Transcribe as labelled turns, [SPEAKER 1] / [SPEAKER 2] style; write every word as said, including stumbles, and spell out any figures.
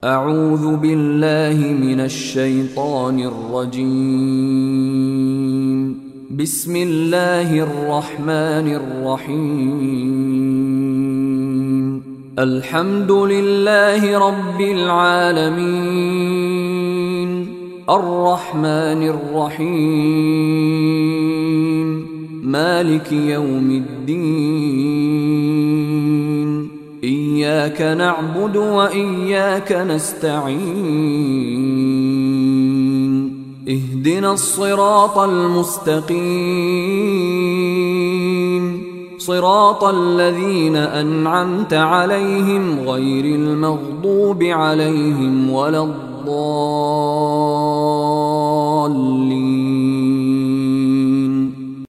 [SPEAKER 1] أعوذ بالله من الشيطان الرجيم. بسم الله الرحمن الرحيم. الحمد لله رب العالمين، الرحمن الرحيم، مالك يوم الدين. إياك نعبد وإياك نستعين. اهدنا الصراط المستقيم، صراط الذين أنعمت عليهم غير المغضوب عليهم ولا الضالين.